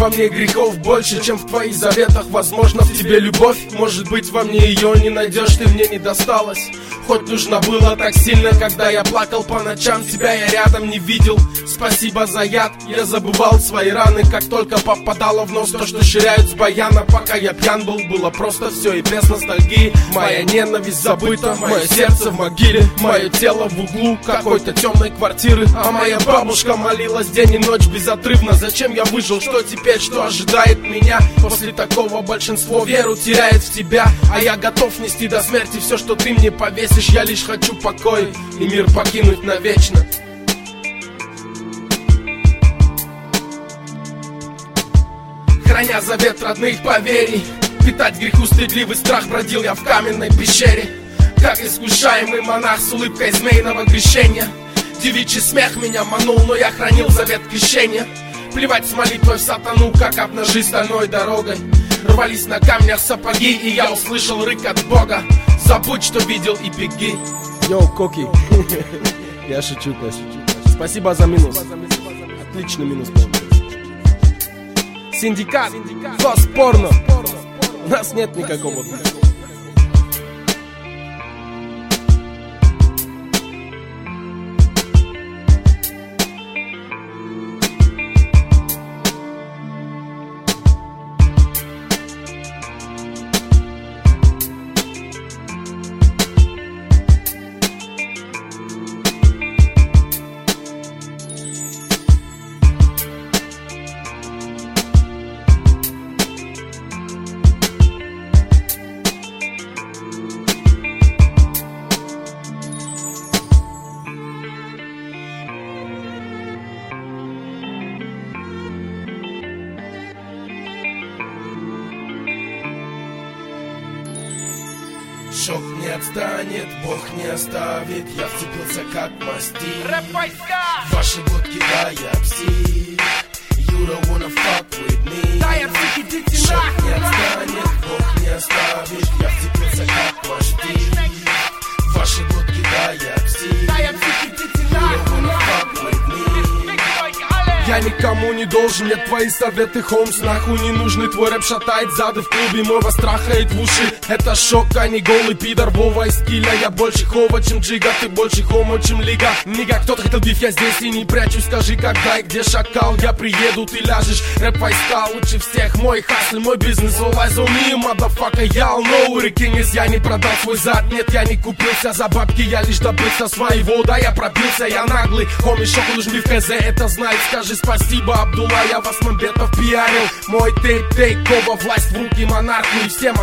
во мне грехов больше, чем в твоих заветах. Возможно, в тебе любовь, может быть, во мне ее не найдешь, ты мне не досталась. Хоть нужно было так сильно, когда я плакал по ночам, тебя я рядом не видел. Спасибо за яд, я забывал свои раны, как только попадало в нос то, что ширяют с баяна. Пока я пьян был, было просто все и без ностальгии. Моя ненависть забыта, мое сердце в могиле, мое тело в углу какой-то темной квартиры. А моя бабушка молилась день и ночь безотрывно. Зачем я выжил, что теперь, что ожидает меня? После такого большинство веру теряет в тебя. А я готов нести до смерти все, что ты мне повесишь. Я лишь хочу покой и мир покинуть навечно. Храня завет родных поверий, питать греху стыдливый страх, бродил я в каменной пещере, как искушаемый монах с улыбкой змеиного крещения. Девичий смех меня манул, но я хранил завет крещения. Плевать с молитвой в сатану, как обнажи стальной дорогой. Рвались на камнях сапоги, и я услышал рык от Бога: забудь, что видел, и беги. Йоу, Коки. Я шучу, спасибо за минус. Отличный минус. Синдикат, класс порно. У нас нет никакого. Шок не отстанет, Бог не оставит. Я вцепился как мастик. Ваши водки, да, я псих. You don't wanna fuck with me. Шок не отстанет, Бог не оставит. Я вцепился как мастик. Ваши водки, да, я псих. You don't wanna fuck with me. Я никому не должен, мне твои советы, Холмс. Нахуй не нужны, твой рэп шатает зады в клубе, моего страха и в уши. Это шок, а не голый пидор, Вова из Киля. Я больше хова, чем Джига, ты больше хомо, чем Лига. Нига, кто-то хотел биф, я здесь и не прячусь. Скажи, когда и где шакал, я приеду, ты ляжешь. Рэп войска лучше всех, мой хасль, мой бизнес. All eyes on me, motherfucker, y'all know it is. Я не продал свой зад, нет, я не купился за бабки. Я лишь добился своего, да, я пробился, я наглый. Хоми, шоку нужен биф, КЗ, это знает, скажи спасибо, Абдулла, я вас Мамбетов пиарил. Мой тейк-оба, власть в руки монарху и всем